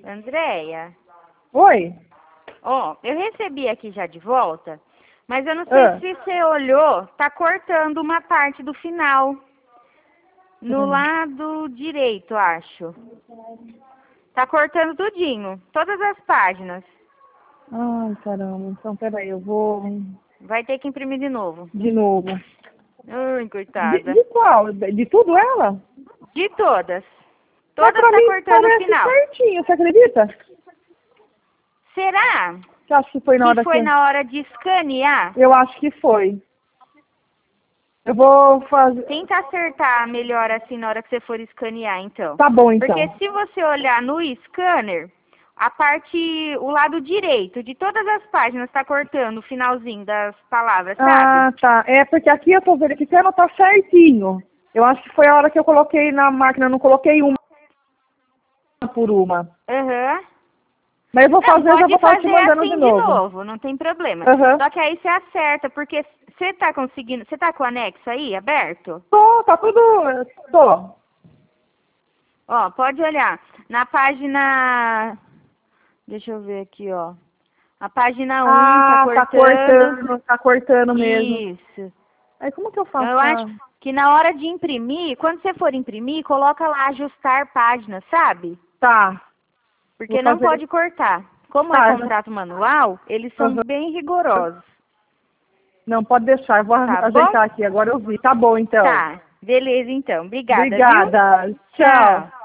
Andréia, Oi? ó, eu recebi aqui já de volta, mas eu não sei se você olhou, tá cortando uma parte do final. No lado direito, acho. Tá cortando tudinho, todas as páginas. Ai, caramba. Então, peraí, eu vou Vai ter que imprimir de novo. de novo. Ai, De, coitada. de qual? De tudo ela? De todas. Mas Todas pra tá mim cortando o parece final. certinho, você acredita? Será Você acha que foi na que hora foi na hora de escanear? Eu acho que foi. Eu vou fazer... Tenta acertar melhor assim na hora que você for escanear, então. Tá bom, então. Porque se você olhar no scanner, o lado direito de todas as páginas tá cortando o finalzinho das palavras, sabe? Ah, tá. É, porque aqui eu tô verificando, tá certinho. Eu acho que foi a hora que eu coloquei na máquina, eu não coloquei uma por uma. Aham. Mas eu vou Não, fazer, eu já vou pode estar te fazer mandando assim de novo. não tem problema. Aham. Só que aí você acerta, porque você tá conseguindo... Você tá com o anexo aí, aberto? Tô, tá tudo... Tô. Ó, pode olhar. Na página... Deixa eu ver aqui, ó. A página 1 tá Ah, cortando. tá cortando mesmo. Isso. Aí como que eu Então, faço? eu acho que na hora de imprimir, quando você for imprimir, coloca lá ajustar página, sabe? Tá. Vou Porque não fazer... pode cortar. Como é Tá. contrato manual, eles são Aham. bem rigorosos. Não, pode deixar, eu vou Tá bom? ajeitar aqui, agora eu vi. Tá bom, então. Tá. Beleza, então. Obrigada, viu? Obrigada. Tchau. Tchau.